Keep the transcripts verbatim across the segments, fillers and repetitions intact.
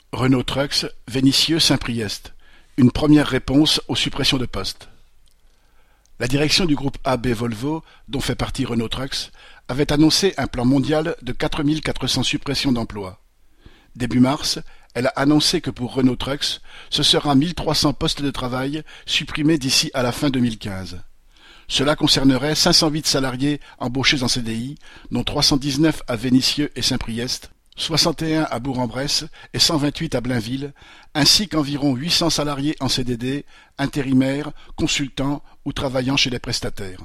Renault Trucks, Vénissieux, Saint-Priest. Une première réponse aux suppressions de postes. La direction du groupe A B Volvo, dont fait partie Renault Trucks, avait annoncé un plan mondial de quatre mille quatre cents suppressions d'emplois. Début mars, elle a annoncé que pour Renault Trucks, ce sera mille trois cents postes de travail supprimés d'ici à la fin deux mille quinze. Cela concernerait cinq cent huit salariés embauchés en C D I, dont trois cent dix-neuf à Vénissieux et Saint-Priest, soixante et un à Bourg-en-Bresse et cent vingt-huit à Blainville, ainsi qu'environ huit cents salariés en C D D, intérimaires, consultants ou travaillant chez les prestataires.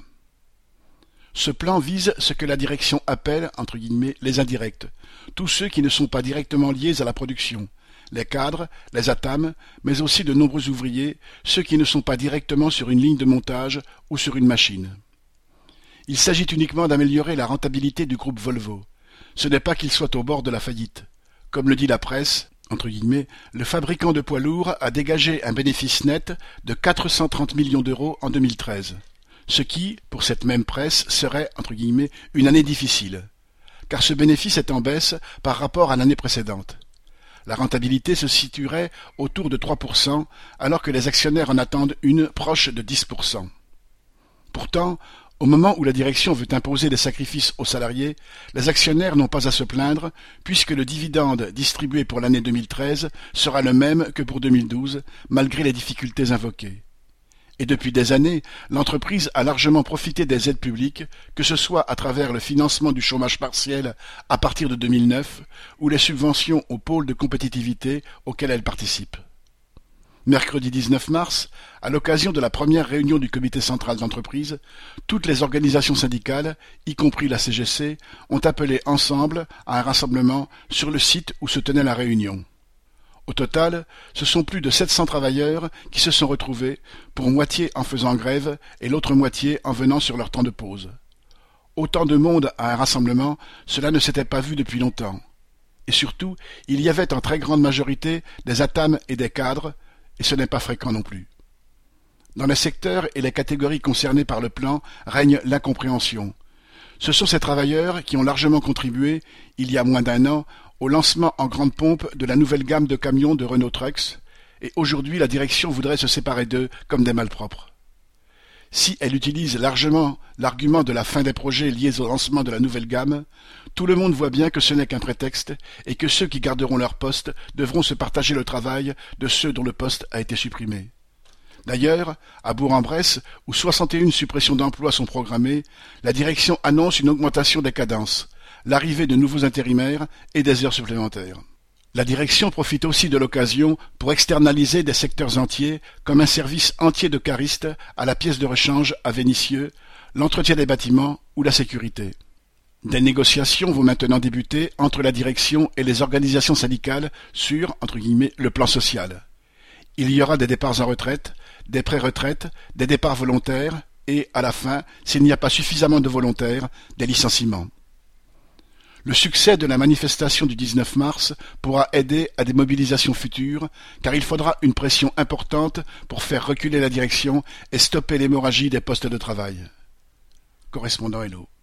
Ce plan vise ce que la direction appelle, entre guillemets, les indirects, tous ceux qui ne sont pas directement liés à la production, les cadres, les A T A M, mais aussi de nombreux ouvriers, ceux qui ne sont pas directement sur une ligne de montage ou sur une machine. Il s'agit uniquement d'améliorer la rentabilité du groupe Volvo. Ce n'est pas qu'il soit au bord de la faillite. Comme le dit la presse, entre guillemets, le fabricant de poids lourds a dégagé un bénéfice net de quatre cent trente millions d'euros en deux mille treize, ce qui, pour cette même presse, serait, entre guillemets, une année difficile, car ce bénéfice est en baisse par rapport à l'année précédente. La rentabilité se situerait autour de trois pour cent, alors que les actionnaires en attendent une proche de dix pour cent. Pourtant, au moment où la direction veut imposer des sacrifices aux salariés, les actionnaires n'ont pas à se plaindre, puisque le dividende distribué pour l'année deux mille treize sera le même que pour deux mille douze, malgré les difficultés invoquées. Et depuis des années, l'entreprise a largement profité des aides publiques, que ce soit à travers le financement du chômage partiel à partir de deux mille neuf, ou les subventions aux pôles de compétitivité auxquels elle participe. Mercredi dix-neuf mars, à l'occasion de la première réunion du comité central d'entreprise, toutes les organisations syndicales, y compris la C G C, ont appelé ensemble à un rassemblement sur le site où se tenait la réunion. Au total, ce sont plus de sept cents travailleurs qui se sont retrouvés, pour moitié en faisant grève et l'autre moitié en venant sur leur temps de pause. Autant de monde à un rassemblement, cela ne s'était pas vu depuis longtemps. Et surtout, il y avait en très grande majorité des A T A M et des cadres, et ce n'est pas fréquent non plus. Dans les secteurs et les catégories concernées par le plan règne l'incompréhension. Ce sont ces travailleurs qui ont largement contribué, il y a moins d'un an, au lancement en grande pompe de la nouvelle gamme de camions de Renault Trucks, et aujourd'hui la direction voudrait se séparer d'eux comme des malpropres. Si elle utilise largement l'argument de la fin des projets liés au lancement de la nouvelle gamme, tout le monde voit bien que ce n'est qu'un prétexte et que ceux qui garderont leur poste devront se partager le travail de ceux dont le poste a été supprimé. D'ailleurs, à Bourg-en-Bresse, où soixante et une suppressions d'emplois sont programmées, la direction annonce une augmentation des cadences, l'arrivée de nouveaux intérimaires et des heures supplémentaires. La direction profite aussi de l'occasion pour externaliser des secteurs entiers, comme un service entier de caristes à la pièce de rechange à Vénissieux, l'entretien des bâtiments ou la sécurité. Des négociations vont maintenant débuter entre la direction et les organisations syndicales sur, entre guillemets, le plan social. Il y aura des départs en retraite, des pré-retraites, des départs volontaires et, à la fin, s'il n'y a pas suffisamment de volontaires, des licenciements. Le succès de la manifestation du dix-neuf mars pourra aider à des mobilisations futures, car il faudra une pression importante pour faire reculer la direction et stopper l'hémorragie des postes de travail. Correspondant Hello.